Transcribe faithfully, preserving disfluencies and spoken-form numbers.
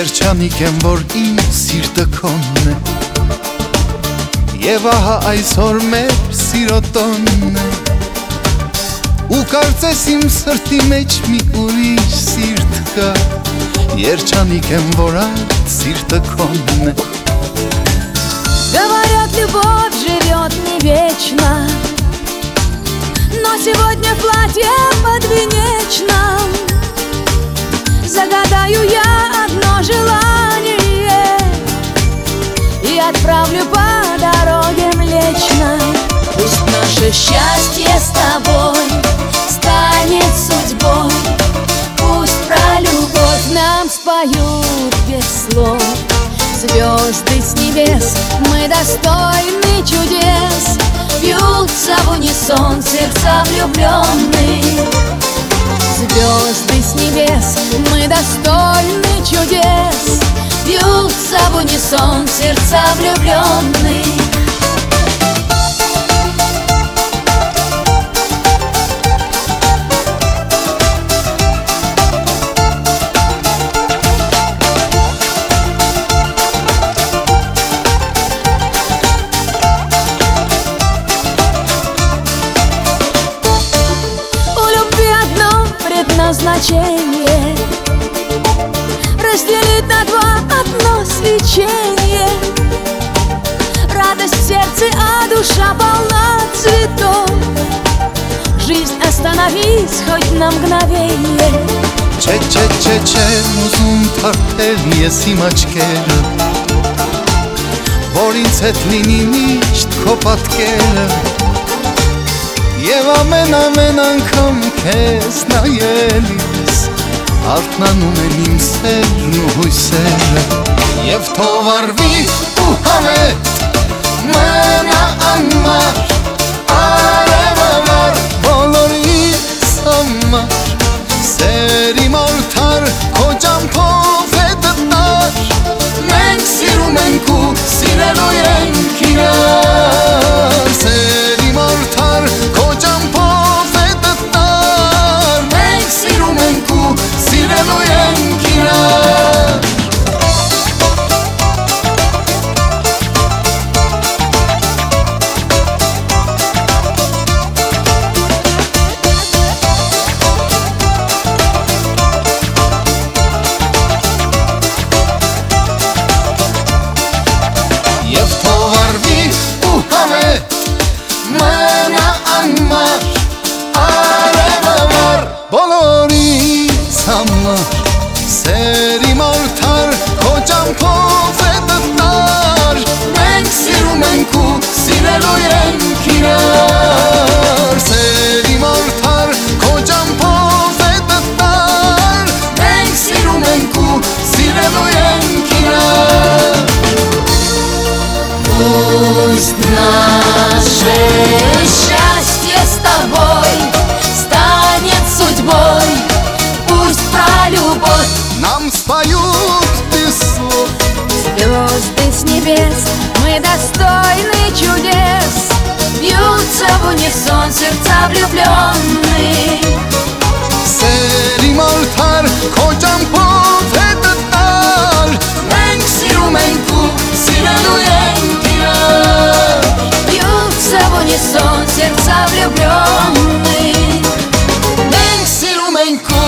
Երջանիկ եմ, որ իմ սիրտը քոնն է, և ահա այսօր մեր սիրո տոնն է, ու կարծես իմ սրտի մեջ մի ուրիշ սիրտ կա, երջանիկ եմ, որ այդ սիրտը քոնն է։ Говорят, любовь живет не вечно, но сегодня в платье подвенечном загадаю я одно желание и отправлю по дороге Млечной. Пусть наше счастье с тобой станет судьбой, пусть про любовь нам споют без слов звезды с небес, мы достойны чудес, бьются в унисон сердца влюбленных. Звезды с небес, мы достойны чудес, бьются в унисон сердца влюбленных. Назначение разделить на два одно свечение, радость в сердце, а душа полна цветов. Жизнь, остановись хоть на мгновение. Չէ, չէ, չէ, չեմ ուզում թարթել ես իմ աչքերը, որ ինձ հետ լինի միշտ քո պատկերը, և ամեն ամեն անգամ քեզ նայելիս արթնանում են իմ սերն ու հույսերը, և թող արվի ու հավետ մնա անմար, արևամար բոլորիս համար, սեր իմ արդար քո ճամփով է դտար, մենք սիրում ենք ու սիրելու ենք իրար, սեր իմ արդար քո ճամփով է դտար, մենք սիրում ենք ու սիրելու ենք իրար։ Եվ թող արվի ու հավետ մնա անմար, արևամար բոլորիս համար, սեր իմ արդար քո ճամփով է դտար, մենք սիրում ենք ու սիրելու ենք իրար, սեր իմ արդար քո ճամփով է դտար, մենք սիրում ենք ու սիրելու ենք իրար։ Пусть наше счастье с тобой станет судьбой, пусть про любовь нам споют без слов звезды с небес, мы достойны чудес, бьются в унисон сердца влюбленных. Սեր իմ արդար քո ճամփով է դտար, մենք սիրում ենք ու սիրելու ենք իրար, Бьются в унисон сердца влюбленных. մենք սիրում ենք ու